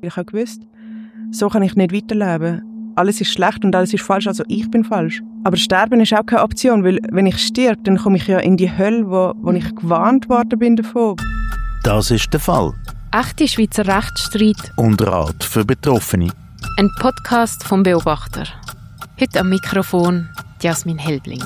Ich habe gewusst, so kann ich nicht weiterleben. Alles ist schlecht und alles ist falsch, also ich bin falsch. Aber Sterben ist auch keine Option, weil wenn ich sterbe, dann komme ich ja in die Hölle, wo ich gewarnt worden bin davon. Das ist der Fall. Echte Schweizer Rechtsstreit Und Rat für Betroffene. Ein Podcast vom Beobachter. Heute am Mikrofon Jasmin Helbling.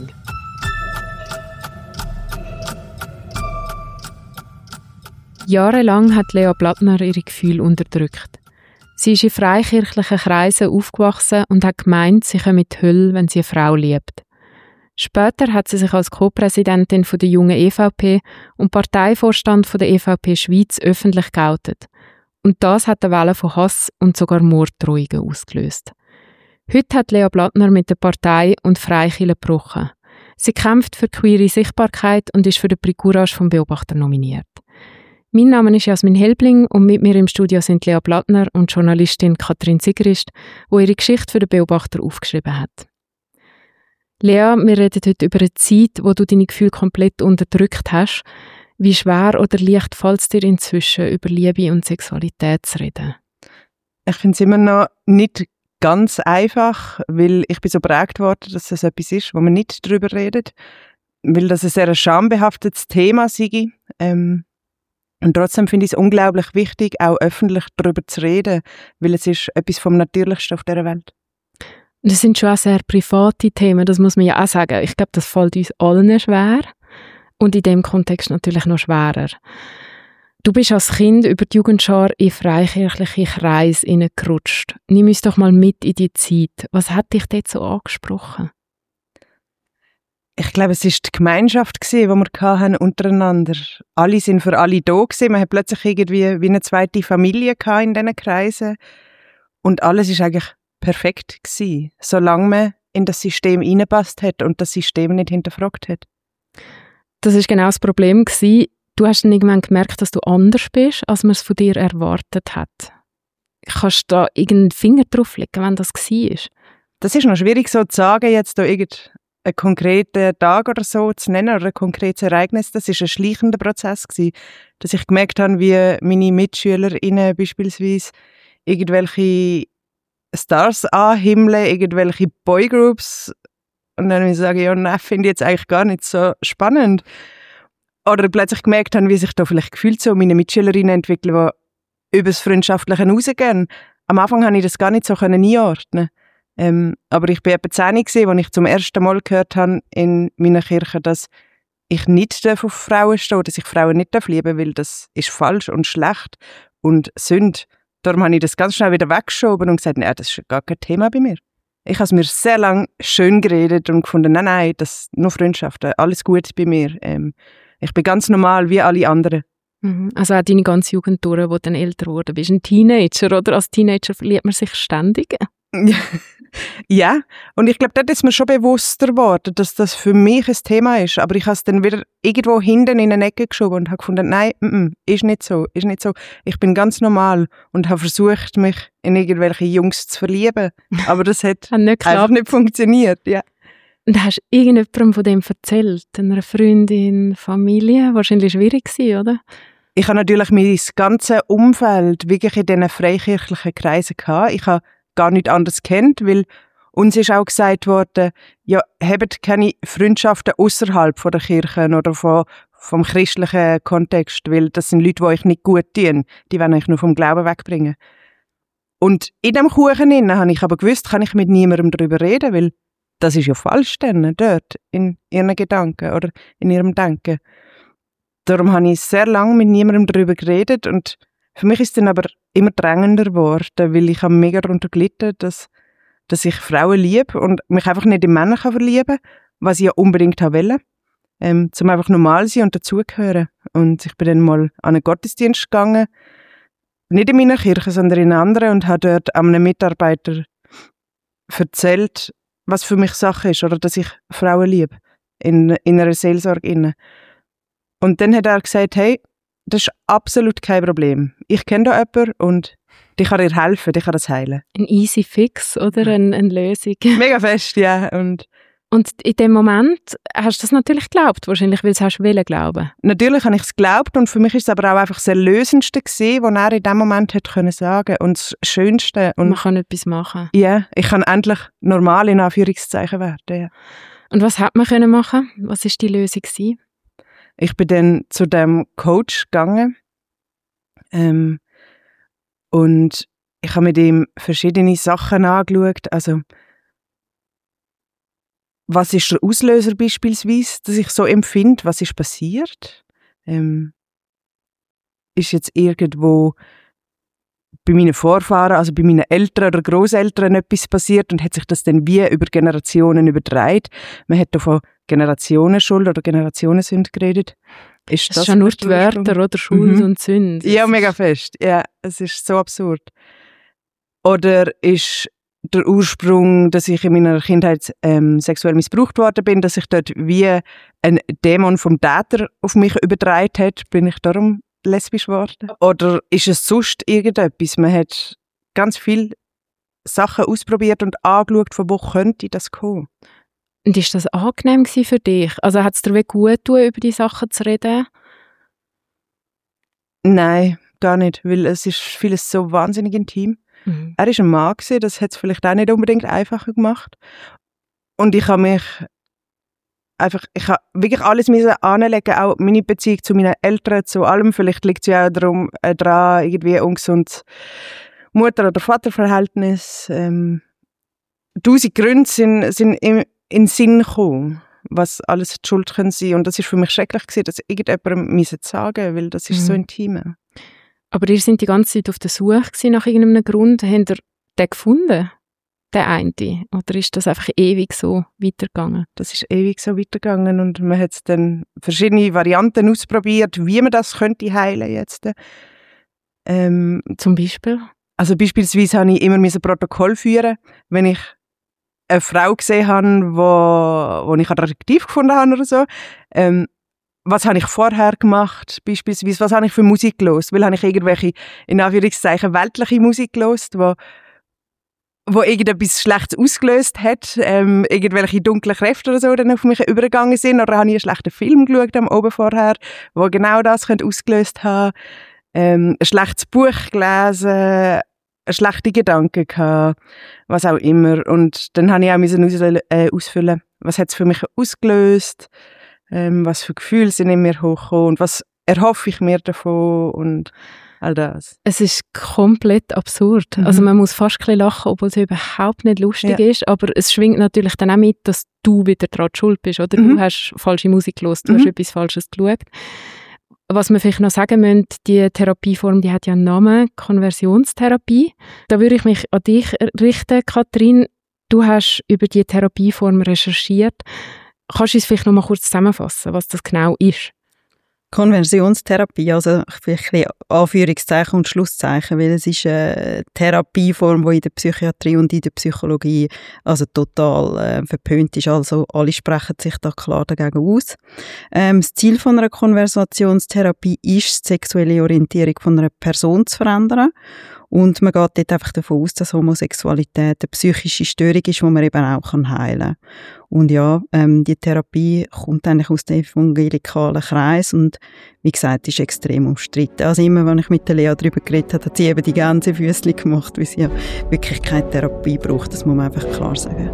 Jahrelang hat Lea Blattner ihre Gefühle unterdrückt. Sie ist in freikirchlichen Kreisen aufgewachsen und hat gemeint, sie komme in die Hölle, wenn sie eine Frau liebt. Später hat sie sich als Co-Präsidentin der jungen EVP und Parteivorstand der EVP Schweiz öffentlich geoutet. Und das hat eine Welle von Hass und sogar Morddrohungen ausgelöst. Heute hat Lea Blattner mit der Partei und Freikirche gebrochen. Sie kämpft für queere Sichtbarkeit und ist für den Prix Courage vom Beobachter nominiert. Mein Name ist Jasmin Helbling und mit mir im Studio sind Lea Blattner und Journalistin Katrin Sigrist, die ihre Geschichte für den Beobachter aufgeschrieben hat. Lea, wir reden heute über eine Zeit, wo du deine Gefühle komplett unterdrückt hast. Wie schwer oder leicht fällt es dir inzwischen, über Liebe und Sexualität zu reden? Ich finde es immer noch nicht ganz einfach, weil ich bin so prägt worden, dass es etwas ist, wo man nicht darüber redet, weil das ein sehr schambehaftetes Thema sei. Und trotzdem finde ich es unglaublich wichtig, auch öffentlich darüber zu reden, weil es ist etwas vom Natürlichsten auf dieser Welt. Das sind schon auch sehr private Themen, das muss man ja auch sagen. Ich glaube, das fällt uns allen schwer und in dem Kontext natürlich noch schwerer. Du bist als Kind über die Jugendschar in freikirchliche Kreise hineingerutscht. Nimm uns doch mal mit in die Zeit. Was hat dich dort so angesprochen? Ich glaube, es war die Gemeinschaft, die wir untereinander hatten. Alle sind für alle da gewesen. Man hat plötzlich irgendwie wie eine zweite Familie in diesen Kreisen. Und alles war eigentlich perfekt gewesen, solange man in das System reingepasst hat und das System nicht hinterfragt hat. Das war genau das Problem gewesen. Du hast dann irgendwann gemerkt, dass du anders bist, als man es von dir erwartet hat. Kannst du da irgendeinen Finger drauflegen, wenn das war? Das ist noch schwierig so zu sagen, jetzt da einen konkreten Tag oder so zu nennen oder ein konkretes Ereignis. Das war ein schleichender Prozess gewesen, dass ich gemerkt habe, wie meine MitschülerInnen beispielsweise irgendwelche Stars anhimmeln, irgendwelche Boygroups und dann sagen, ja, nein, finde ich jetzt eigentlich gar nicht so spannend. Oder plötzlich gemerkt habe, wie sich da vielleicht Gefühle zu meine Mitschülerinnen entwickeln, die über das Freundschaftliche hinausgehen. Am Anfang konnte ich das gar nicht so einordnen. Aber ich war etwa 10 gewesen, als ich zum ersten Mal gehört habe in meiner Kirche, dass ich nicht auf Frauen stehe, dass ich Frauen nicht lieben darf, weil das ist falsch und schlecht und Sünde. Darum habe ich das ganz schnell wieder weggeschoben und gesagt, nein, das ist gar kein Thema bei mir. Ich habe es mir sehr lange schön geredet und gefunden, nein, das ist nur Freundschaften, alles gut bei mir. Ich bin ganz normal wie alle anderen. Also auch deine ganze Jugend durch, wo du dann älter wurde. Bist du ein Teenager, oder? Als Teenager verliebt man sich ständig. Ja, und ich glaube, dort ist mir schon bewusster geworden, dass das für mich ein Thema ist. Aber ich habe es dann wieder irgendwo hinten in eine Ecke geschoben und habe gefunden, nein, ist nicht so. Ich bin ganz normal und habe versucht, mich in irgendwelche Jungs zu verlieben. Aber das hat einfach nicht funktioniert. Ja. Und hast du irgendjemandem von dem erzählt? Einer Freundin, Familie? Wahrscheinlich schwierig gewesen, oder? Ich habe natürlich mein ganzes Umfeld wirklich in diesen freikirchlichen Kreisen gehabt. Ich habe gar nicht anders kennt, weil uns ist auch gesagt worden, ja, habt keine Freundschaften außerhalb der Kirche oder vom christlichen Kontext, weil das sind Leute, die euch nicht gut tun. Die wollen euch nur vom Glauben wegbringen. Und in diesem Kuchen habe ich aber gewusst, kann ich mit niemandem darüber reden, weil das ist ja falsch dann, dort, in ihren Gedanken oder in ihrem Denken. Darum habe ich sehr lange mit niemandem darüber geredet und für mich ist es dann aber immer drängender geworden, weil ich habe mega darunter gelitten, dass ich Frauen liebe und mich einfach nicht in Männer verlieben kann, was ich ja unbedingt wollte, um einfach normal sein und dazugehören. Und ich bin dann mal an einen Gottesdienst gegangen, nicht in meiner Kirche, sondern in einer anderen und habe dort einem Mitarbeiter erzählt, was für mich Sache ist oder dass ich Frauen liebe, in einer Seelsorge. Und dann hat er gesagt, hey, das ist absolut kein Problem. Ich kenne da jemanden und die kann dir helfen, die kann das heilen. Ein easy Fix oder eine Lösung? Mega fest, ja. Und Und in dem Moment hast du das natürlich geglaubt, wahrscheinlich, weil du es wollen glauben. Natürlich habe ich es geglaubt und für mich ist es aber auch einfach das Erlösendste gewesen, was er in dem Moment hätte können sagen und das Schönste. Und man kann etwas machen. Ja, ich kann endlich normal in Anführungszeichen werden. Ja. Und was hat man können machen? Was war die Lösung gewesen? Ich bin dann zu dem Coach gegangen und ich habe mit ihm verschiedene Sachen angeschaut. Also was ist der Auslöser beispielsweise, dass ich so empfinde? Was ist passiert? Ist jetzt irgendwo bei meinen Vorfahren, also bei meinen Eltern oder Grosseltern etwas passiert und hat sich das dann wie über Generationen übertragen? Man hat da von Generationenschuld oder Generationensünde geredet. Ist das schon nur die Wörter oder Schuld und Sünde? Ja, mega fest. Ja, es ist so absurd. Oder ist der Ursprung, dass ich in meiner Kindheit sexuell missbraucht worden bin, dass sich dort wie ein Dämon vom Täter auf mich übertragen hat, bin ich darum lesbisch geworden? Oder ist es sonst irgendetwas? Man hat ganz viele Sachen ausprobiert und angeschaut, von wo könnte das kommen. Und ist das angenehm für dich? Also hat es dir gut getan, über die Sachen zu reden? Nein, gar nicht, weil es ist vieles so wahnsinnig intim. Er war ein Mann, das hat es vielleicht auch nicht unbedingt einfacher gemacht. Und ich habe wirklich alles anlegen, auch meine Beziehung zu meinen Eltern, zu allem. Vielleicht liegt es ja auch daran, irgendwie ungesundes Mutter- oder Vaterverhältnis. 1000 Gründe sind in den Sinn gekommen, was alles die Schuld können sein. Und das war für mich schrecklich gewesen, dass irgendjemandem sagen musste, weil das ist so intim. Aber ihr seid die ganze Zeit auf der Suche nach irgendeinem Grund. Habt ihr den gefunden, den einen? Oder ist das einfach ewig so weitergegangen? Das ist ewig so weitergegangen und man hat dann verschiedene Varianten ausprobiert, wie man das könnte heilen jetzt. Zum Beispiel? Also beispielsweise habe ich immer ein Protokoll führen, wenn ich eine Frau gesehen habe, wo ich attraktiv gefunden habe oder so. Was habe ich vorher gemacht, beispielsweise? Was habe ich für Musik gehört? Weil habe ich irgendwelche, in Anführungszeichen, weltliche Musik gehört, wo irgendetwas Schlechtes ausgelöst hat, irgendwelche dunklen Kräfte oder so dann auf mich übergegangen sind, oder habe ich einen schlechten Film geschaut am Oben vorher, wo genau das ausgelöst haben, ein schlechtes Buch gelesen, schlechte Gedanken gehabt, was auch immer. Und dann habe ich auch ausfüllen, was hat es für mich ausgelöst, was für Gefühle sind in mir hochgekommen und was erhoffe ich mir davon und all das. Es ist komplett absurd. Also man muss fast ein bisschen lachen, obwohl es überhaupt nicht lustig ist, aber es schwingt natürlich dann auch mit, dass du wieder daran schuld bist, oder? Du hast falsche Musik gehört, du hast etwas Falsches geschaut. Was wir vielleicht noch sagen müssen, die Therapieform, die hat ja einen Namen, Konversionstherapie. Da würde ich mich an dich richten, Katrin. Du hast über die Therapieform recherchiert. Kannst du uns vielleicht noch mal kurz zusammenfassen, was das genau ist? Konversionstherapie, also vielleicht ein Anführungszeichen und Schlusszeichen, weil es ist eine Therapieform, die in der Psychiatrie und in der Psychologie also total verpönt ist. Also alle sprechen sich da klar dagegen aus. Das Ziel von einer Konversationstherapie ist, die sexuelle Orientierung von einer Person zu verändern. Und man geht dort einfach davon aus, dass Homosexualität eine psychische Störung ist, die man eben auch heilen kann. Und ja, die Therapie kommt eigentlich aus dem evangelikalen Kreis und wie gesagt, ist extrem umstritten. Also immer, wenn ich mit der Lea darüber geredet habe, hat sie eben die Gänsefüßchen gemacht, weil sie ja wirklich keine Therapie braucht. Das muss man einfach klar sagen.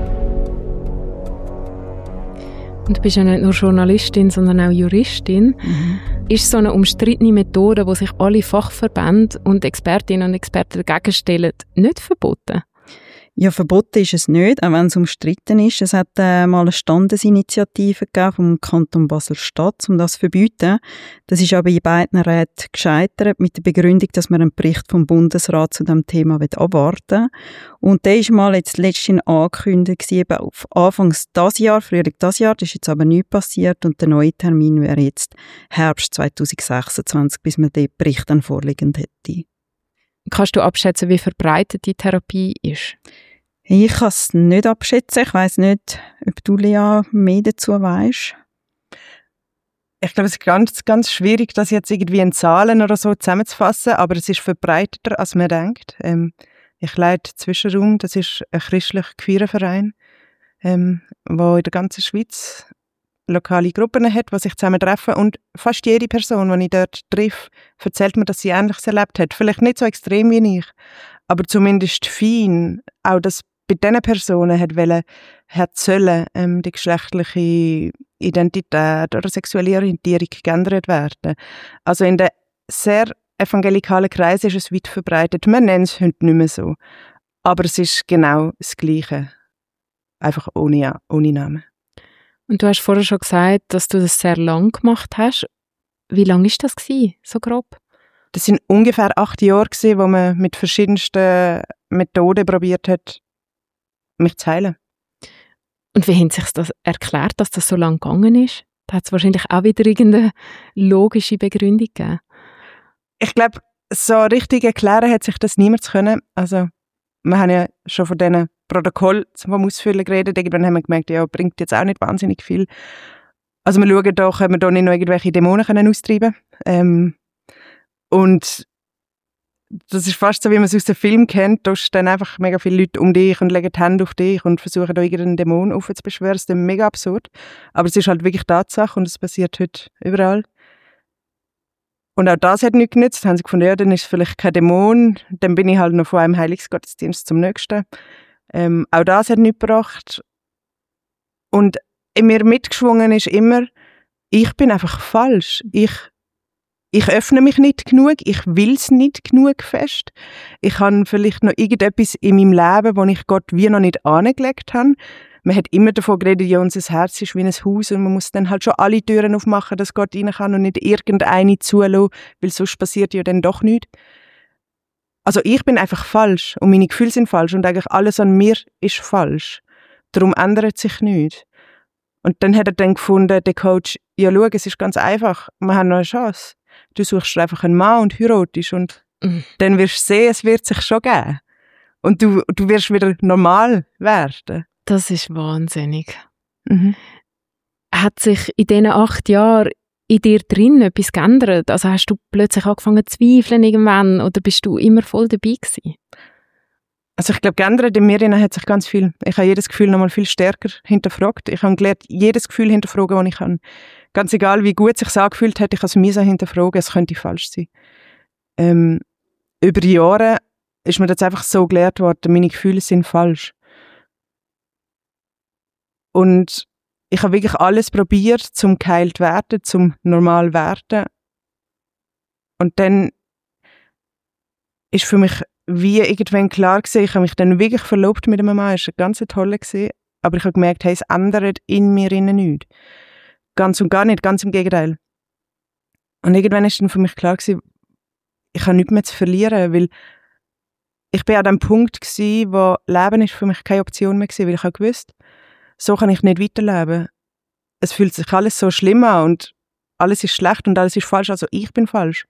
Und du bist ja nicht nur Journalistin, sondern auch Juristin. Ist so eine umstrittene Methode, wo sich alle Fachverbände und Expertinnen und Experten dagegen stellen, nicht verboten? Ja, verboten ist es nicht, auch wenn es umstritten ist. Es hat mal eine Standesinitiative gegeben vom Kanton Basel-Stadt, um das zu verbieten. Das ist aber in beiden Räten gescheitert, mit der Begründung, dass man einen Bericht vom Bundesrat zu diesem Thema abwarten will. Und der ist mal jetzt letztens angekündigt, eben auf Anfangs dieses Jahr, Frühling dieses Jahr, das ist jetzt aber nichts passiert und der neue Termin wäre jetzt Herbst 2026, bis man den Bericht dann vorliegend hätte. Kannst du abschätzen, wie verbreitet die Therapie ist? Ich kann es nicht abschätzen. Ich weiss nicht, ob du, Lea, mehr dazu weisst. Ich glaube, es ist ganz, ganz schwierig, das jetzt irgendwie in Zahlen oder so zusammenzufassen, aber es ist verbreiteter, als man denkt. Ich leite Zwischenraum, das ist ein christlich-queerer Verein. wo in der ganzen Schweiz lokale Gruppen hat, die sich zusammen treffen. Und fast jede Person, die ich dort treffe, erzählt mir, dass sie Ähnliches erlebt hat. Vielleicht nicht so extrem wie ich, aber zumindest fein. Auch, dass bei diesen Personen die geschlechtliche Identität oder sexuelle Orientierung geändert werden. Also in den sehr evangelikalen Kreisen ist es weit verbreitet. Man nennt es heute nicht mehr so. Aber es ist genau das Gleiche. Einfach ohne Namen. Und du hast vorher schon gesagt, dass du das sehr lang gemacht hast. Wie lange war das gewesen, so grob? Das sind ungefähr 8 Jahre gewesen, wo man mit verschiedensten Methoden probiert hat, mich zu heilen. Und wie haben sich das erklärt, dass das so lang gegangen ist? Da hat es wahrscheinlich auch wieder irgendeine logische Begründung gegeben. Ich glaube, so richtig erklären hat sich das niemand können. Also, wir haben ja schon von diesen Protokoll zum Ausfüllen geredet. Irgendwann haben wir gemerkt, ja, bringt jetzt auch nicht wahnsinnig viel. Also wir schauen da, können wir da nicht noch irgendwelche Dämonen austreiben. Und das ist fast so, wie man es aus dem Film kennt. Da stehen einfach mega viele Leute um dich und legen die Hände auf dich und versuchen da irgendeinen Dämon aufzubeschwören. Das ist mega absurd. Aber es ist halt wirklich Tatsache und es passiert heute überall. Und auch das hat nicht genützt. Dann haben sie gefunden, ja, dann ist es vielleicht kein Dämon. Dann bin ich halt noch von einem Heilungsgottesdienst zum nächsten. Auch das hat nichts gebracht. Und in mir mitgeschwungen ist immer, ich bin einfach falsch. Ich öffne mich nicht genug, ich will es nicht genug fest. Ich habe vielleicht noch irgendetwas in meinem Leben, wo ich Gott wie noch nicht angelegt habe. Man hat immer davon geredet, ja, unser Herz ist wie ein Haus und man muss dann halt schon alle Türen aufmachen, dass Gott rein kann und nicht irgendeine zulassen, weil sonst passiert ja dann doch nichts. Also ich bin einfach falsch und meine Gefühle sind falsch und eigentlich alles an mir ist falsch. Darum ändert sich nichts. Und dann hat er dann gefunden, der Coach, ja schau, es ist ganz einfach, wir haben noch eine Chance. Du suchst einfach einen Mann und heiratest und dann wirst du sehen, es wird sich schon geben. Und du wirst wieder normal werden. Das ist wahnsinnig. Mhm. Hat sich in diesen 8 Jahren in dir drin etwas geändert? Also hast du plötzlich angefangen zu zweifeln irgendwann oder bist du immer voll dabei gewesen? Also ich glaube, geändert in mir hat sich ganz viel. Ich habe jedes Gefühl noch mal viel stärker hinterfragt. Ich habe gelernt, jedes Gefühl hinterfragen, das ich kann. Ganz egal, wie gut es sich angefühlt hat, ich habe es mir hinterfragen, es könnte falsch sein. Über die Jahre ist mir das einfach so gelehrt worden, meine Gefühle sind falsch. Und ich habe wirklich alles probiert, zum geheilt werden, zum normal werden. Und dann ist für mich wie irgendwann klar gewesen, ich habe mich dann wirklich verlobt mit einem Mann, es war ganz toll gewesen, aber ich habe gemerkt, hey, es ändert in mir nichts. Ganz und gar nicht, ganz im Gegenteil. Und irgendwann ist dann für mich klar gewesen, ich habe nichts mehr zu verlieren, weil ich bin an dem Punkt gewesen, wo Leben ist für mich keine Option mehr gewesen, weil ich habe gewusst, so kann ich nicht weiterleben. Es fühlt sich alles so schlimm an und alles ist schlecht und alles ist falsch, also ich bin falsch.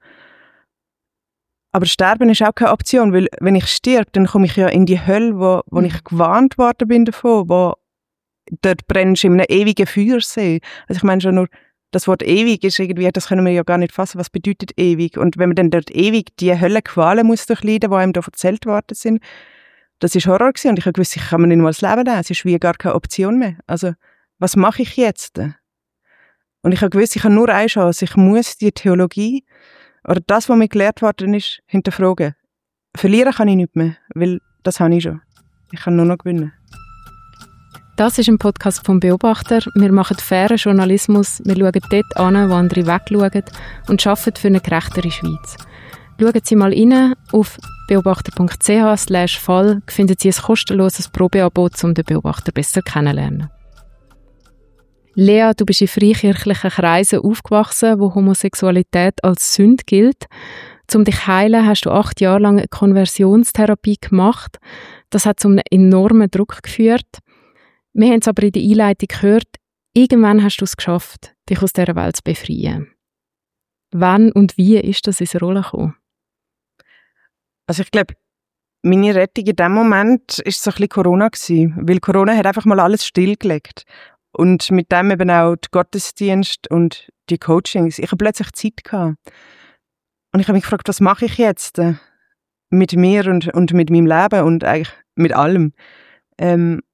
Aber Sterben ist auch keine Option, weil wenn ich sterbe, dann komme ich ja in die Hölle, wo ich gewarnt worden bin davon, wo dort brennst du in einem ewigen Feuersee. Also ich meine schon nur, das Wort ewig ist irgendwie, das können wir ja gar nicht fassen, was bedeutet ewig. Und wenn man dann dort ewig die Höllenqualen muss durchleiden, die einem da erzählt worden sind, das war Horror gewesen. Und ich habe gewusst, ich kann mir nicht mal das Leben nehmen, es ist wie gar keine Option mehr. Also was mache ich jetzt? Und ich habe gewusst, ich habe nur eine Chance, ich muss die Theologie oder das, was mir gelehrt worden ist, hinterfragen. Verlieren kann ich nicht mehr, weil das habe ich schon. Ich kann nur noch gewinnen. Das ist ein Podcast vom Beobachter. Wir machen fairen Journalismus. Wir schauen dort an, wo andere wegschauen und arbeiten für eine gerechtere Schweiz. Schauen Sie mal rein. Auf beobachter.ch/Fall finden Sie ein kostenloses Probeabo, um den Beobachter besser kennenzulernen. Lea, du bist in freikirchlichen Kreisen aufgewachsen, wo Homosexualität als Sünde gilt. Um dich zu heilen, hast du 8 Jahre lang eine Konversionstherapie gemacht. Das hat zu einem enormen Druck geführt. Wir haben es aber in der Einleitung gehört, irgendwann hast du es geschafft, dich aus dieser Welt zu befreien. Wann und wie ist das in die Rolle gekommen? Also ich glaube, meine Rettung in dem Moment war so ein bisschen Corona gewesen, weil Corona hat einfach mal alles stillgelegt. Und mit dem eben auch die Gottesdienst und die Coachings. Ich habe plötzlich Zeit gehabt. Und ich habe mich gefragt, was mache ich jetzt mit mir und mit meinem Leben und eigentlich mit allem. Und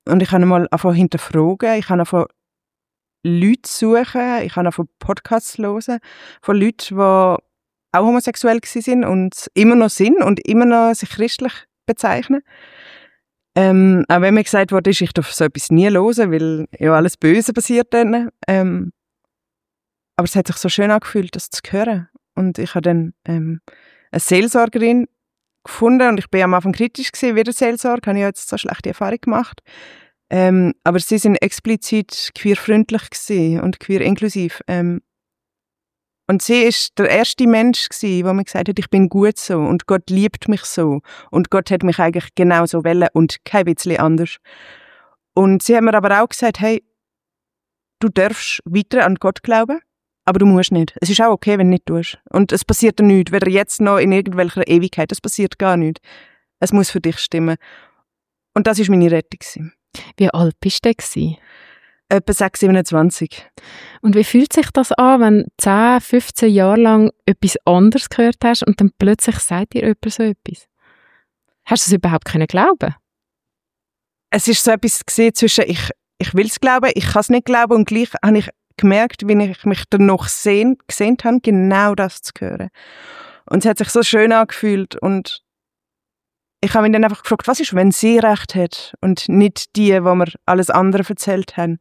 Und ich habe mal angefangen hinterfragen, ich habe angefangen Leute suchen, ich habe angefangen Podcasts hören von Leuten, die auch homosexuell waren und immer noch sind und immer noch sich christlich bezeichnen. Auch wenn mir gesagt wurde, ich darf so etwas nie hören, weil ja alles Böse passiert dann. Aber es hat sich so schön angefühlt, das zu hören. Und ich habe dann eine Seelsorgerin gefunden und ich bin am Anfang kritisch gewesen, wie der Seelsorge, habe ich jetzt so schlechte Erfahrung gemacht. Aber sie sind explizit queerfreundlich gewesen und queer-inklusiv. Und sie ist der erste Mensch gewesen, der mir gesagt hat, ich bin gut so und Gott liebt mich so und Gott hat mich eigentlich genauso wollen und kein bisschen anders. Und sie hat mir aber auch gesagt, hey, du darfst weiter an Gott glauben, aber du musst nicht. Es ist auch okay, wenn du nicht tust. Und es passiert nichts, weder jetzt noch in irgendwelcher Ewigkeit. Es passiert gar nichts. Es muss für dich stimmen. Und das war meine Rettung gewesen. Wie alt bist du denn? Etwa 6, 27. Und wie fühlt sich das an, wenn 10, 15 Jahre lang etwas anderes gehört hast und dann plötzlich sagt dir jemand so etwas? Hast du es überhaupt glauben? Es war so etwas zwischen ich will es glauben, ich kann es nicht glauben und gleich habe ich gemerkt, wie ich mich danach gesehen habe, genau das zu hören. Und es hat sich so schön angefühlt und ich habe mich dann einfach gefragt, was ist, wenn sie recht hat und nicht die, wo mir alles andere erzählt haben.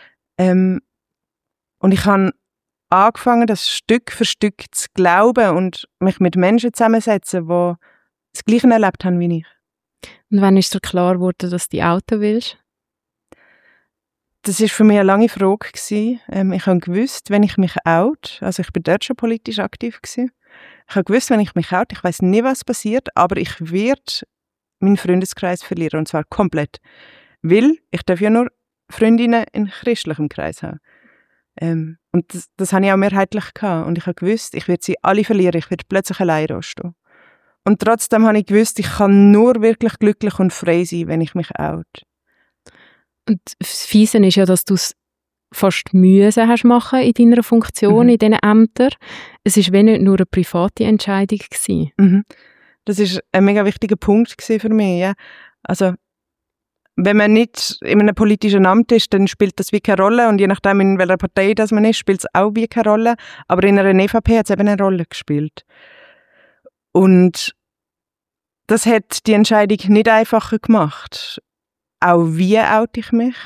Und ich habe angefangen, das Stück für Stück zu glauben und mich mit Menschen zusammensetzen, die das Gleiche erlebt haben wie ich. Und wann ist dir klar geworden, dass du Auto willst? Das war für mich eine lange Frage gewesen. Ich habe gewusst, wenn ich mich out, also ich bin dort schon politisch aktiv gewesen, ich habe gewusst, wenn ich mich out, ich weiß nie, was passiert, aber ich werde meinen Freundeskreis verlieren, und zwar komplett. Weil ich darf ja nur Freundinnen in christlichem Kreis haben. Und das habe ich auch mehrheitlich gehabt. Und ich habe gewusst, ich werde sie alle verlieren, ich werde plötzlich allein stehen. Und trotzdem habe ich gewusst, ich kann nur wirklich glücklich und frei sein, wenn ich mich out. Und das Fiese ist ja, dass du es fast müssen hast machen in deiner Funktion, in diesen Ämtern. Es war nicht nur eine private Entscheidung gewesen. Das war ein mega wichtiger Punkt für mich. Ja. Also, wenn man nicht in einem politischen Amt ist, dann spielt das wie keine Rolle. Und je nachdem, in welcher Partei das man ist, spielt es auch wie keine Rolle. Aber in einer EVP hat es eben eine Rolle gespielt. Und das hat die Entscheidung nicht einfacher gemacht. Auch wie oute ich mich?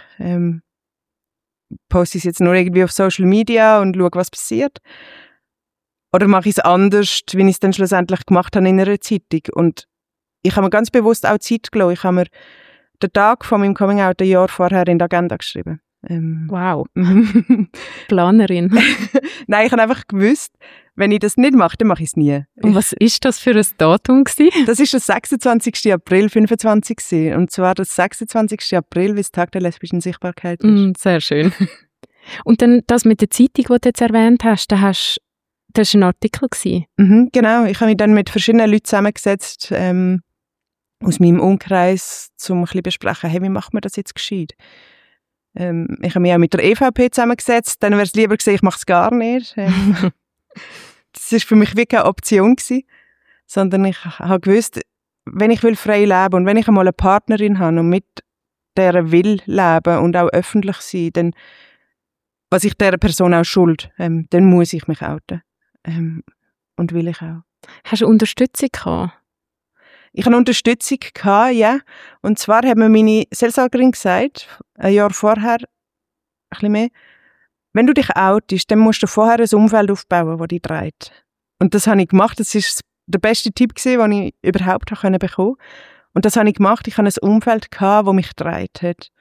Poste ich es jetzt nur irgendwie auf Social Media und schaue, was passiert? Oder mache ich es anders, wie ich es dann schlussendlich gemacht habe in einer Zeitung? Und ich habe mir ganz bewusst auch Zeit gelassen. Ich habe mir den Tag von meinem Coming-out ein Jahr vorher in die Agenda geschrieben. Wow. Planerin. Nein, ich habe einfach gewusst, wenn ich das nicht mache, dann mache ich es nie. Und was war das für ein Datum gewesen? Das war der 26. April 25 gewesen. Und zwar der 26. April, wie es Tag der lesbischen Sichtbarkeit ist. Sehr schön. Und dann das mit der Zeitung, die du jetzt erwähnt hast, das war ein Artikel gewesen. Genau, ich habe mich dann mit verschiedenen Leuten zusammengesetzt, aus meinem Umkreis, um ein bisschen besprechen, hey, wie macht man das jetzt gescheit? Ich habe mich auch mit der EVP zusammengesetzt, dann wäre es lieber gewesen, ich mache es gar nicht. Das war für mich wirklich keine Option gewesen, sondern ich habe gewusst, wenn ich frei leben will und wenn ich einmal eine Partnerin habe und mit der will leben und auch öffentlich sein, dann was ich dieser Person auch schuld, dann muss ich mich outen. Und will ich auch. Hast du Unterstützung gehabt? Ich hatte Unterstützung gehabt, ja. Und zwar hat mir meine Seelsorgerin gesagt, ein Jahr vorher, ein bisschen mehr, wenn du dich outest, dann musst du vorher ein Umfeld aufbauen, das dich trägt. Und das habe ich gemacht. Das war der beste Tipp, den ich überhaupt bekommen konnte. Und das habe ich gemacht. Ich hatte ein Umfeld gehabt, das mich getragen hat.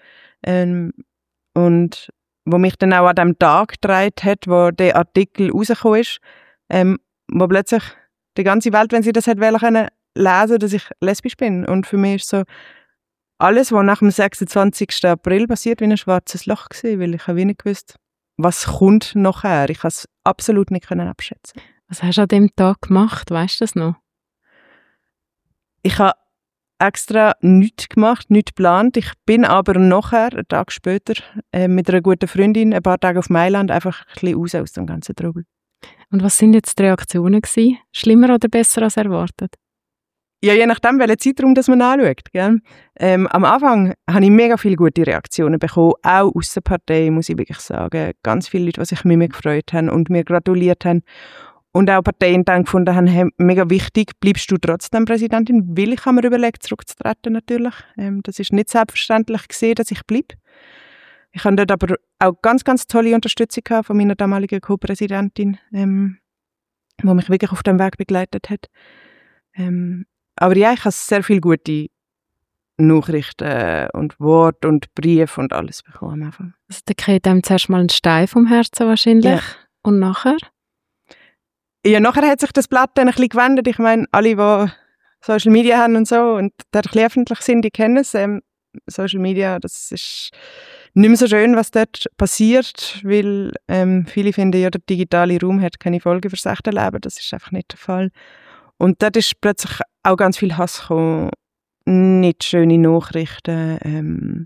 Und wo mich dann auch an dem Tag getragen hat, wo der Artikel rausgekommen ist, wo plötzlich die ganze Welt, wenn sie das hätte lesen, dass ich lesbisch bin. Und für mich ist so alles, was nach dem 26. April passiert, wie ein schwarzes Loch gewesen, weil ich habe nicht gewusst, was kommt nachher. Ich konnte es absolut nicht abschätzen. Was hast du an dem Tag gemacht? Weißt du das noch? Ich habe extra nichts gemacht, nichts geplant. Ich bin aber nachher, einen Tag später, mit einer guten Freundin ein paar Tage auf Mailand einfach ein bisschen raus aus dem ganzen Trubel. Und was sind jetzt die Reaktionen gewesen? Schlimmer oder besser als erwartet? Ja, je nachdem, welchen Zeitraum das man anschaut. Gell? Am Anfang habe ich mega viele gute Reaktionen bekommen, auch aus der Partei, muss ich wirklich sagen. Ganz viele Leute, die sich mit mir gefreut haben und mir gratuliert haben. Und auch Parteien dann gefunden haben, hey, mega wichtig, bleibst du trotzdem Präsidentin? Weil ich habe mir überlegt, zurückzutreten natürlich. Das ist nicht selbstverständlich gesehen, dass ich bleibe. Ich hatte dort aber auch ganz, ganz tolle Unterstützung von meiner damaligen Co-Präsidentin, die mich wirklich auf dem Weg begleitet hat. Aber ja, ich habe sehr viele gute Nachrichten und Worte und Briefe und alles bekommen. Also da kriegt einem zuerst mal einen Stein vom Herzen wahrscheinlich. Ja. Und nachher? Ja, nachher hat sich das Blatt dann ein bisschen gewendet. Ich meine, alle, die Social Media haben und so und dort ein bisschen öffentlich sind, die kennen es. Social Media, das ist nicht mehr so schön, was dort passiert, weil viele finden, ja, der digitale Raum hat keine Folgen fürs echte Leben. Das ist einfach nicht der Fall. Und dort ist plötzlich auch ganz viel Hass gekommen, nicht schöne Nachrichten.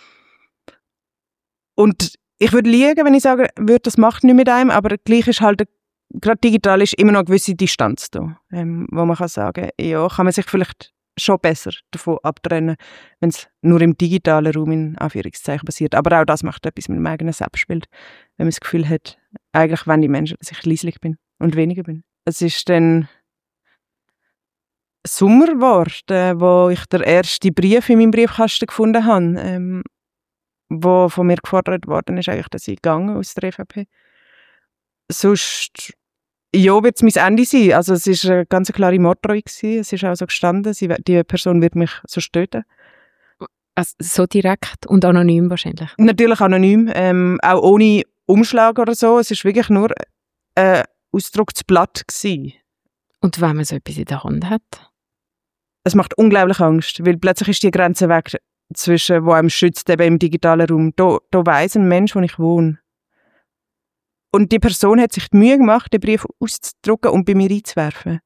Und ich würde liegen, wenn ich sagen würde, das macht nichts mit einem, aber gleich ist halt, gerade digital ist immer noch eine gewisse Distanz da, wo man kann sagen, ja, kann man sich vielleicht schon besser davon abtrennen, wenn es nur im digitalen Raum in Anführungszeichen passiert. Aber auch das macht etwas mit dem eigenen Selbstbild, wenn man das Gefühl hat, eigentlich wollen die Menschen, dass ich leislich bin und weniger bin. Es ist dann Sommer geworden, wo ich den ersten Brief in meinem Briefkasten gefunden habe, wo von mir gefordert worden ist, eigentlich, dass ich gegangen aus der EVP. Sonst, ja, wird es mein Ende sein. Also es war eine ganz klare Morddrohung. Es ist auch so gestanden, die Person wird mich so töten. Also so direkt und anonym wahrscheinlich? Natürlich anonym, auch ohne Umschlag oder so. Es war wirklich nur ein ausgedrucktes Blatt gewesen. Und wenn man so etwas in der Hand hat? Es macht unglaublich Angst, weil plötzlich ist die Grenze weg zwischen, wo einem schützt, eben im digitalen Raum. Da weiss ein Mensch, wo ich wohne. Und die Person hat sich die Mühe gemacht, den Brief auszudrucken und bei mir einzuwerfen.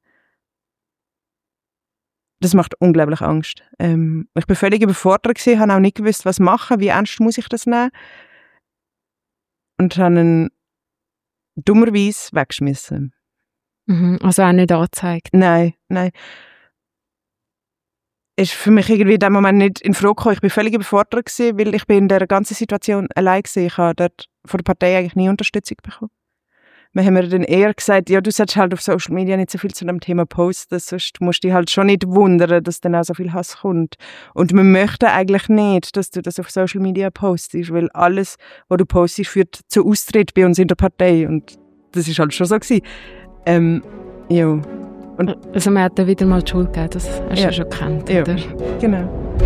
Das macht unglaublich Angst. Ich war völlig überfordert, habe auch nicht gewusst, was machen, wie ernst muss ich das nehmen. Und habe ihn dummerweise weggeschmissen. Also auch nicht angezeigt? Nein. Ist für mich irgendwie in dem Moment nicht in Frage gekommen. Ich war völlig überfordert gewesen, weil ich bin in dieser ganzen Situation allein gewesen. Ich habe dort von der Partei eigentlich nie Unterstützung bekommen. Wir haben mir dann eher gesagt, ja, du solltest halt auf Social Media nicht so viel zu dem Thema posten, sonst musst du dich halt schon nicht wundern, dass dann auch so viel Hass kommt. Und wir möchten eigentlich nicht, dass du das auf Social Media postest, weil alles, was du postest, führt zu Austritt bei uns in der Partei. Und das ist halt schon so gewesen. Ja. Und also man hat da wieder mal die Schuld gegeben, das hast du ja schon gekannt, ja, oder? Genau.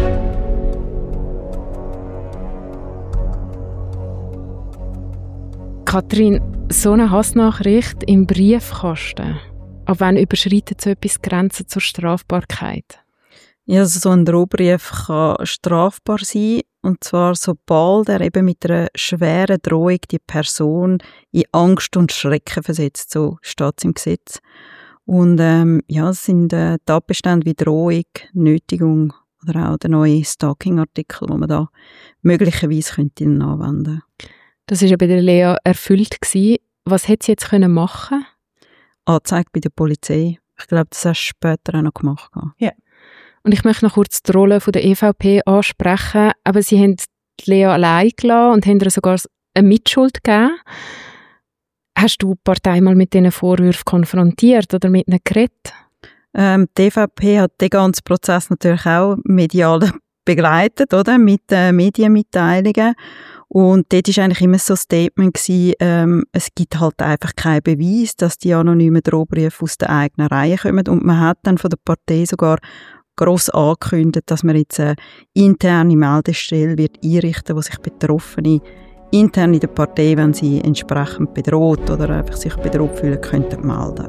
Kathrin, so eine Hassnachricht im Briefkasten, ab wann überschreitet so etwas Grenzen zur Strafbarkeit? Ja, also so ein Drohbrief kann strafbar sein, und zwar sobald er eben mit einer schweren Drohung die Person in Angst und Schrecken versetzt, so steht es im Gesetz. Und es sind Tatbestände wie Drohung, Nötigung oder auch der neue Stalking-Artikel, den man da möglicherweise könnte anwenden. Das war ja bei der Lea erfüllt gewesen. Was hätte sie jetzt machen können? Anzeige bei der Polizei. Ich glaube, das hast du später auch noch gemacht. Ja. Und ich möchte noch kurz die Rolle von der EVP ansprechen. Aber sie haben Lea allein gelassen und haben ihr sogar eine Mitschuld gegeben. Hast du die Partei mal mit diesen Vorwürfen konfrontiert oder mit ihnen geredet? Die EVP hat den ganzen Prozess natürlich auch medial begleitet, oder? Mit Medienmitteilungen. Und dort war eigentlich immer so ein Statement gewesen, es gibt halt einfach keinen Beweis, dass die anonymen Drohbriefe aus den eigenen Reihen kommen. Und man hat dann von der Partei sogar gross angekündigt, dass man jetzt eine interne Meldestelle wird einrichten, wo sich Betroffene intern in der Partei, wenn sie entsprechend bedroht oder einfach sich bedroht fühlen, könnten melden.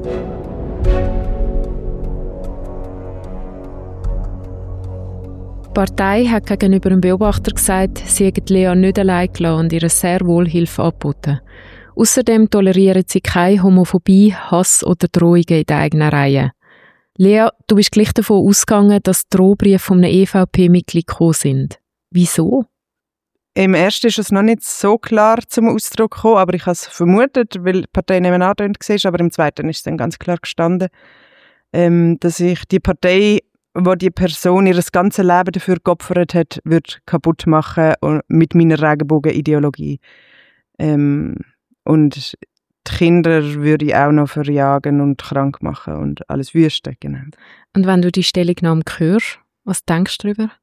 Die Partei hat gegenüber einem Beobachter gesagt, sie hätten Lea nicht allein gelassen und ihr sehr wohl Hilfe angeboten. Außerdem tolerieren sie keine Homophobie, Hass oder Drohungen in den eigenen Reihen. Lea, du bist gleich davon ausgegangen, dass Drohbriefe von einem EVP-Mitglied gekommen sind. Wieso? Im ersten ist es noch nicht so klar zum Ausdruck gekommen, aber ich habe es vermutet, weil die Partei nebenan war, aber im zweiten ist es dann ganz klar gestanden, dass ich die Partei wo die Person ihr ganzes Leben dafür geopfert hat, würde kaputt machen mit meiner Regenbogenideologie. Und die Kinder würde ich auch noch verjagen und krank machen und alles wüsten. Genau. Und wenn du die Stellungnahme hörst, was denkst du darüber?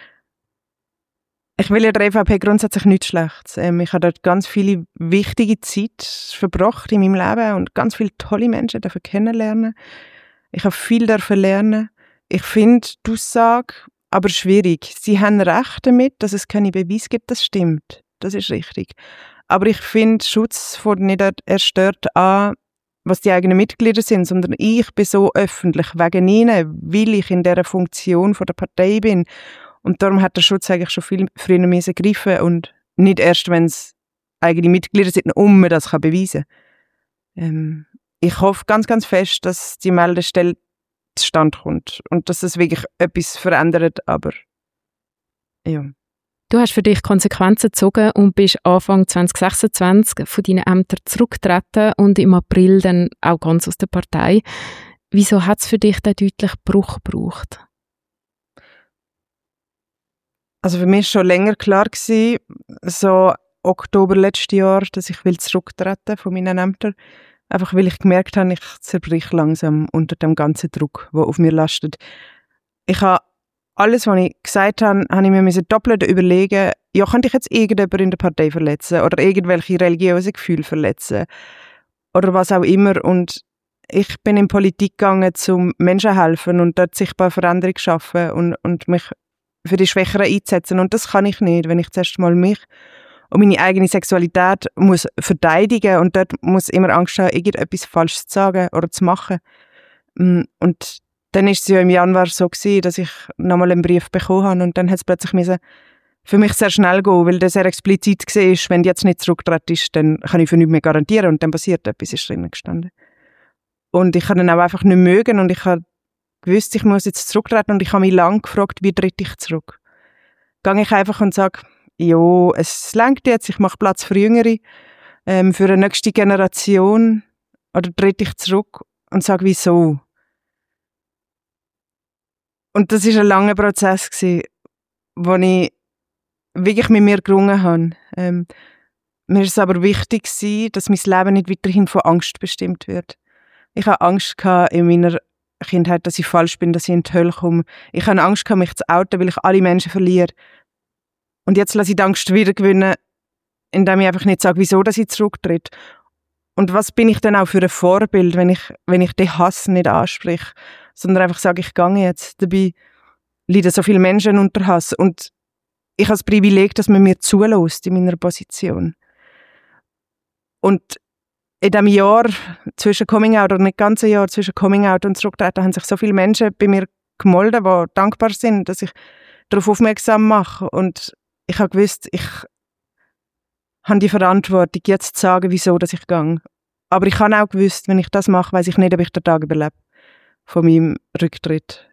Ich will ja der EVP grundsätzlich nichts Schlechtes. Ich habe dort ganz viele wichtige Zeit verbracht in meinem Leben und ganz viele tolle Menschen dürfen kennenlernen. Ich habe viel lernen. Ich finde die Aussage aber schwierig. Sie haben recht damit, dass es keine Beweise gibt, das stimmt. Das ist richtig. Aber ich finde, Schutz fängt nicht erst dort an, was die eigenen Mitglieder sind, sondern ich bin so öffentlich wegen ihnen, weil ich in dieser Funktion von der Partei bin. Und darum hat der Schutz eigentlich schon viel früher greifen und nicht erst, wenn es eigene Mitglieder sind, man das beweisen kann. Ich hoffe ganz, ganz fest, dass die Meldestelle zustande kommt und dass es wirklich etwas verändert, aber ja. Du hast für dich Konsequenzen gezogen und bist Anfang 2026 von deinen Ämtern zurückgetreten und im April dann auch ganz aus der Partei. Wieso hat es für dich den deutlichen Bruch gebraucht? Also für mich war schon länger klar gewesen, so Oktober letztes Jahr, dass ich zurücktreten von meinen Ämtern. Einfach weil ich gemerkt habe, ich zerbrich langsam unter dem ganzen Druck, der auf mir lastet. Ich habe alles, was ich gesagt habe, ich mir doppelt überlegen, ja, könnte ich jetzt irgendjemanden in der Partei verletzen oder irgendwelche religiösen Gefühle verletzen oder was auch immer. Und ich bin in Politik gegangen, um Menschen zu helfen und dort sichtbar Veränderung zu schaffen und mich für die Schwächeren einzusetzen. Und das kann ich nicht, wenn ich zuerst mal mich und meine eigene Sexualität muss verteidigen und dort muss immer Angst haben, irgendetwas Falsches zu sagen oder zu machen. Und dann war es ja im Januar so gewesen, dass ich nochmal einen Brief bekommen habe und dann hat es plötzlich für mich sehr schnell gehen, weil das sehr explizit war, wenn du jetzt nicht zurücktrittst, dann kann ich für nichts mehr garantieren und dann passiert etwas, ist drinnen gestanden. Und ich habe dann auch einfach nicht mögen und ich habe gewusst, ich muss jetzt zurücktreten und ich habe mich lange gefragt, wie trete ich zurück? Gehe ich einfach und sage, ja, es reicht jetzt, ich mache Platz für Jüngere, für eine nächste Generation, oder trete ich zurück und sage, wieso? Und das war ein langer Prozess, wo ich wirklich mit mir gerungen habe. Mir ist es aber wichtig, dass mein Leben nicht weiterhin von Angst bestimmt wird. Ich hatte Angst in meiner Kindheit, dass ich falsch bin, dass ich in die Hölle komme. Ich hatte Angst, mich zu outen, weil ich alle Menschen verliere. Und jetzt lasse ich die Angst wieder gewinnen, indem ich einfach nicht sage, wieso dass ich zurücktrete. Und was bin ich denn auch für ein Vorbild, wenn ich den Hass nicht anspreche, sondern einfach sage, ich gehe jetzt. Dabei leiden so viele Menschen unter Hass. Und ich habe das Privileg, dass man mir zulässt in meiner Position. Und in diesem Jahr zwischen Coming Out, oder nicht ganz ein Jahr zwischen Coming Out und Zurücktreten, haben sich so viele Menschen bei mir gemeldet, die dankbar sind, dass ich darauf aufmerksam mache. Und ich habe gewusst, ich habe die Verantwortung, jetzt zu sagen, wieso dass ich gehe. Aber ich habe auch gewusst, wenn ich das mache, weiss ich nicht, ob ich den Tag überlebe von meinem Rücktritt.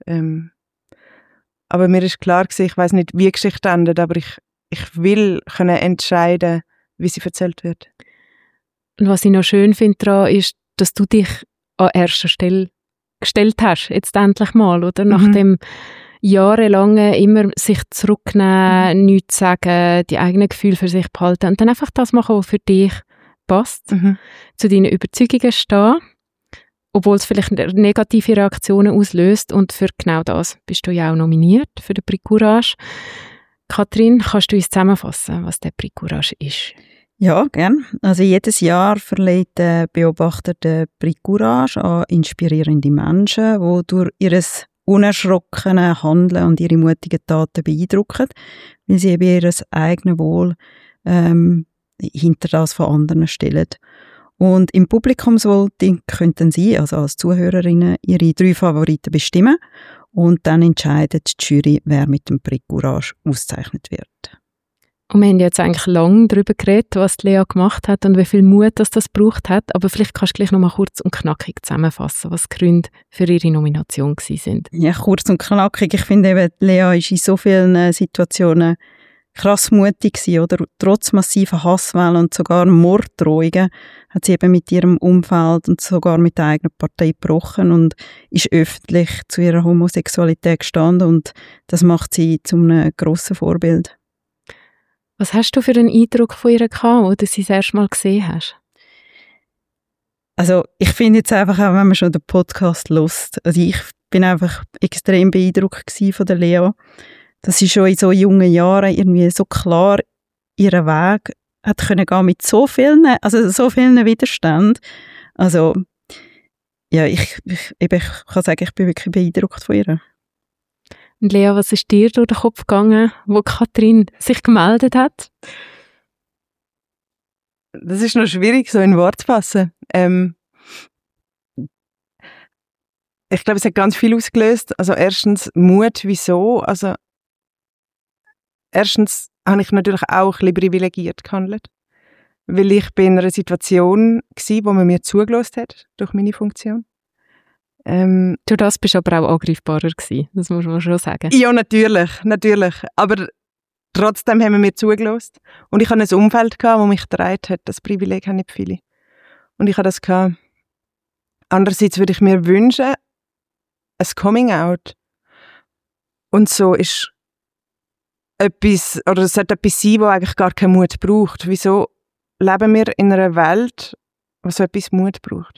Aber mir ist klar gewesen, ich weiss nicht, wie die Geschichte endet, aber ich will können entscheiden, wie sie erzählt wird. Und was ich noch schön finde daran, ist, dass du dich an erster Stelle gestellt hast, jetzt endlich mal, oder? Nach dem jahrelangen immer sich zurücknehmen, nichts sagen, die eigenen Gefühle für sich behalten und dann einfach das machen, was für dich passt, zu deinen Überzeugungen stehen, obwohl es vielleicht negative Reaktionen auslöst, und für genau das bist du ja auch nominiert für den Prix Courage. Katrin, kannst du uns zusammenfassen, was der Prix Courage ist? Ja, gern. Also jedes Jahr verleiht der Beobachter den Prix Courage an inspirierende Menschen, die durch ihr unerschrockene Handeln und ihre mutigen Taten beeindrucken, weil sie eben ihr eigenes Wohl hinter das von anderen stellen. Und im Publikumsvoting könnten Sie, also als Zuhörerinnen, Ihre 3 Favoriten bestimmen und dann entscheidet die Jury, wer mit dem Prix Courage ausgezeichnet wird. Und wir haben jetzt eigentlich lange darüber geredet, was Lea gemacht hat und wie viel Mut das gebraucht hat, aber vielleicht kannst du gleich noch mal kurz und knackig zusammenfassen, was die Gründe für ihre Nomination waren. Ja, kurz und knackig. Ich finde eben, Lea ist in so vielen Situationen krass mutig gewesen, oder? Trotz massiver Hasswellen und sogar Morddrohungen hat sie eben mit ihrem Umfeld und sogar mit der eigenen Partei gebrochen und ist öffentlich zu ihrer Homosexualität gestanden und das macht sie zu einem grossen Vorbild. Was hast du für einen Eindruck von ihr gehabt, als du sie das erste Mal gesehen hast? Also ich finde jetzt einfach auch, wenn man schon den Podcast hört, also ich bin einfach extrem beeindruckt von der Lea, dass sie schon in so jungen Jahren irgendwie so klar ihren Weg hat können gehen mit so vielen Widerständen. Also ja, ich kann sagen, ich bin wirklich beeindruckt von ihr. Und Lea, was ist dir durch den Kopf gegangen, wo Katrin sich gemeldet hat? Das ist noch schwierig, so in Worte zu fassen. Ich glaube, es hat ganz viel ausgelöst. Also erstens Mut, wieso? Also erstens habe ich natürlich auch ein bisschen privilegiert gehandelt, weil ich bin in einer Situation war, wo man mir zugelassen hat durch meine Funktion. Du das bist aber auch angreifbarer gewesen, das muss man schon sagen. Ja, natürlich. Aber trotzdem haben wir mir zugelassen. Und ich hatte ein Umfeld, das mich getragen hat. Das Privileg haben nicht viele. Und ich hatte das gehabt. Andererseits würde ich mir wünschen, ein Coming-out. Und so ist etwas, oder es sollte etwas sein, das eigentlich gar keinen Mut braucht. Wieso leben wir in einer Welt, die so etwas Mut braucht?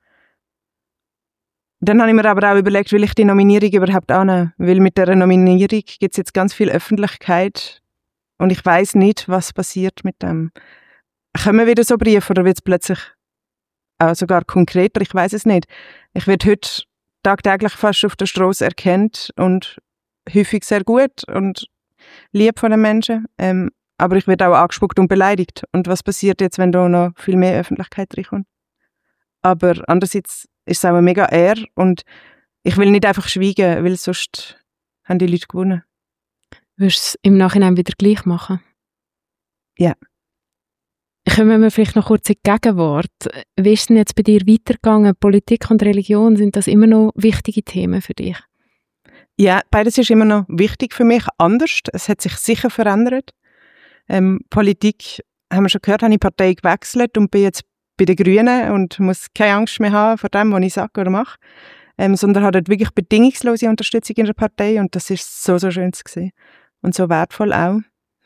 Dann habe ich mir aber auch überlegt, will ich die Nominierung überhaupt annehmen? Weil mit dieser Nominierung gibt es jetzt ganz viel Öffentlichkeit und ich weiss nicht, was passiert mit dem. Kommen wieder so Briefe oder wird es plötzlich auch sogar konkreter? Ich weiss es nicht. Ich werde heute tagtäglich fast auf der Straße erkannt und häufig sehr gut und lieb von den Menschen. Aber ich werde auch angespuckt und beleidigt. Und was passiert jetzt, wenn da noch viel mehr Öffentlichkeit reinkommt? Aber andererseits ist es auch eine mega Ehre und ich will nicht einfach schweigen, weil sonst haben die Leute gewonnen. Würdest du es im Nachhinein wieder gleich machen? Ja. Kommen wir vielleicht noch kurz in die Gegenwart. Wie ist es denn jetzt bei dir weitergegangen? Politik und Religion, sind das immer noch wichtige Themen für dich? Ja, beides ist immer noch wichtig für mich. Anders. Es hat sich sicher verändert. Politik, haben wir schon gehört, habe ich Partei gewechselt und bin jetzt bei den Grünen und muss keine Angst mehr haben vor dem, was ich sage oder mache. Sondern habe dort wirklich bedingungslose Unterstützung in der Partei und das ist so schön zu sehen. Und so wertvoll auch.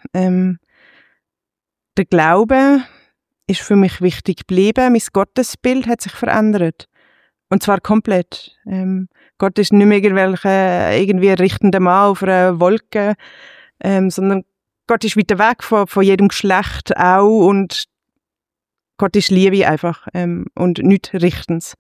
Der Glaube ist für mich wichtig geblieben. Mein Gottesbild hat sich verändert. Und zwar komplett. Gott ist nicht mehr irgendwie richtender Mann auf einer Wolke, sondern Gott ist weiter weg von jedem Geschlecht auch und Gott ist Liebe einfach und nichts Richtens.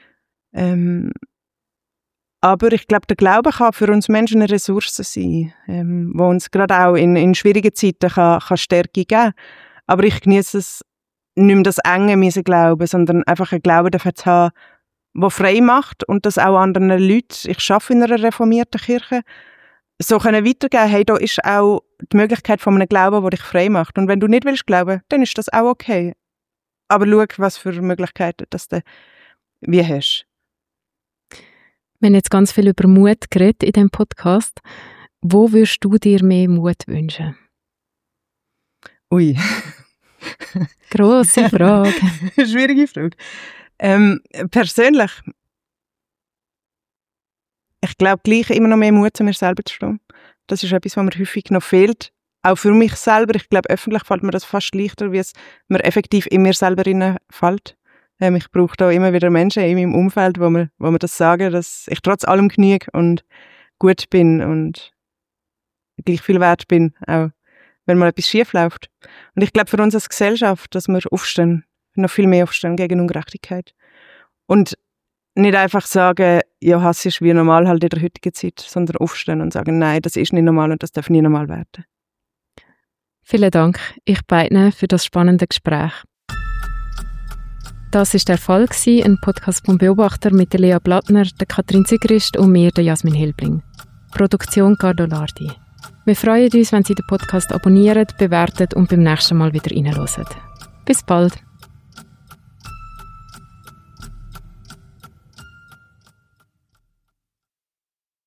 Aber ich glaube, der Glaube kann für uns Menschen eine Ressource sein, wo uns gerade auch in schwierigen Zeiten kann Stärke geben. Aber ich genieße es nicht mehr das enge müssen Glauben, sondern einfach einen Glauben dafür zu haben, der frei macht und das auch anderen Leuten, ich arbeite in einer reformierten Kirche, so können weitergeben, hey, da ist auch die Möglichkeit von einem Glauben, der dich frei macht. Und wenn du nicht willst glauben, dann ist das auch okay. Aber schau, was für Möglichkeiten das du wie hast. Wir haben jetzt ganz viel über Mut geredet in diesem Podcast. Wo würdest du dir mehr Mut wünschen? Ui. Grosse Frage. Schwierige Frage. Persönlich, ich glaube gleich immer noch mehr Mut, zu mir selber zu stehen. Das ist etwas, was mir häufig noch fehlt. Auch für mich selber. Ich glaube, öffentlich fällt mir das fast leichter, wie es mir effektiv in mir selber fällt. Ich brauche da immer wieder Menschen in meinem Umfeld, wo mir das sagen, dass ich trotz allem genüge und gut bin und gleich viel wert bin, auch wenn mal etwas schief läuft. Und ich glaube, für uns als Gesellschaft, dass wir aufstehen, noch viel mehr aufstehen gegen Ungerechtigkeit. Und nicht einfach sagen, ja, Hass ist wie normal halt in der heutigen Zeit, sondern aufstehen und sagen, nein, das ist nicht normal und das darf nie normal werden. Vielen Dank, ich beiden, für das spannende Gespräch. Das war der Fall, ein Podcast vom Beobachter mit der Lea Blattner, der Katrin Zygrist und mir, der Jasmin Hilbling. Produktion Carlo Lardi. Wir freuen uns, wenn Sie den Podcast abonnieren, bewerten und beim nächsten Mal wieder reinhören. Bis bald!